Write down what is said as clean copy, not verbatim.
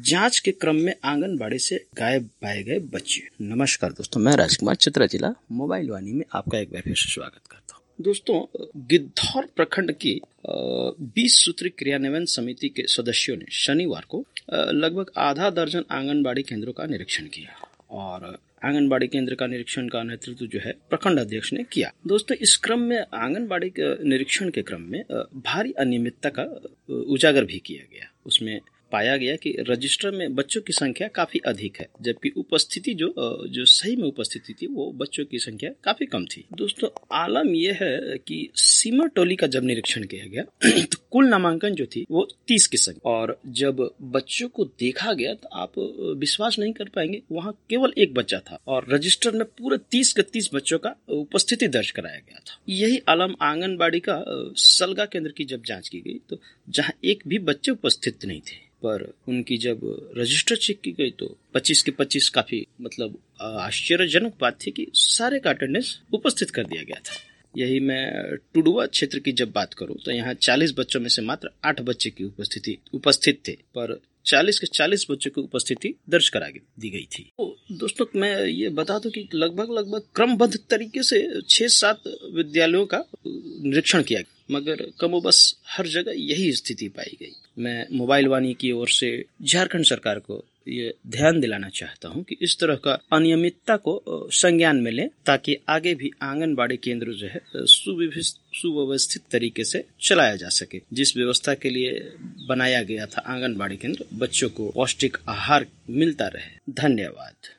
जांच के क्रम में आंगनबाड़ी से गायब पाए गए बच्चे। नमस्कार दोस्तों, मैं राजकुमार चित्रा जिला मोबाइल वाणी में आपका एक बार फिर से स्वागत करता हूँ। दोस्तों, गिद्धौर प्रखंड की 20 सूत्री क्रियान्वयन समिति के सदस्यों ने शनिवार को लगभग आधा दर्जन आंगनबाड़ी केंद्रों का निरीक्षण किया और आंगनबाड़ी केंद्र का निरीक्षण का नेतृत्व जो है प्रखंड अध्यक्ष ने किया। दोस्तों, इस क्रम में आंगनबाड़ी के निरीक्षण के क्रम में भारी अनियमितता का उजागर भी किया गया। उसमें पाया गया कि रजिस्टर में बच्चों की संख्या काफी अधिक है, जबकि उपस्थिति जो सही में उपस्थिति थी वो बच्चों की संख्या काफी कम थी। दोस्तों, आलम यह है कि सीमा टोली का जब निरीक्षण किया गया तो कुल नामांकन जो थी वो 30 की संख्या, और जब बच्चों को देखा गया तो आप विश्वास नहीं कर पाएंगे, वहाँ केवल एक बच्चा था और रजिस्टर में पूरे 30 के 30 बच्चों का उपस्थिति दर्ज कराया गया था। यही आलम आंगनबाड़ी का सलगा केंद्र की जब जाँच की गई तो जहाँ एक भी बच्चे उपस्थित नहीं थे, पर उनकी जब रजिस्टर चेक की गई तो 25 के 25 काफी आश्चर्यजनक बात थी कि सारे का अटेंडेंस उपस्थित कर दिया गया था। यही मैं टुडुआ क्षेत्र की जब बात करूं तो यहाँ 40 बच्चों में से मात्र 8 बच्चे की उपस्थित थे, पर 40 के 40 बच्चों की उपस्थिति दर्ज करा दी गई थी। तो दोस्तों, मैं ये बता दूं कि लगभग क्रमबद्ध तरीके से 6-7 विद्यालयों का निरीक्षण किया गया, मगर कमोबस हर जगह यही स्थिति पाई गई। मैं मोबाइल वाणी की ओर से झारखंड सरकार को ये ध्यान दिलाना चाहता हूं कि इस तरह का अनियमितता को संज्ञान में लें, ताकि आगे भी आंगनबाड़ी केंद्र जो है सुव्यवस्थित तरीके से चलाया जा सके। जिस व्यवस्था के लिए बनाया गया था आंगनबाड़ी केंद्र, बच्चों को पौष्टिक आहार मिलता रहे। धन्यवाद।